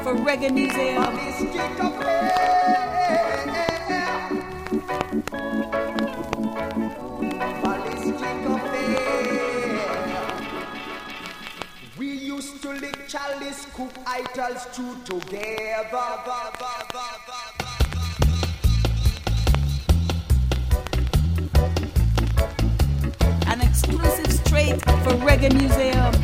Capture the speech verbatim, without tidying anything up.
for Reggae Museum. We used to lick chalice, cook idols, stew together. An exclusive straight for Reggae Museum.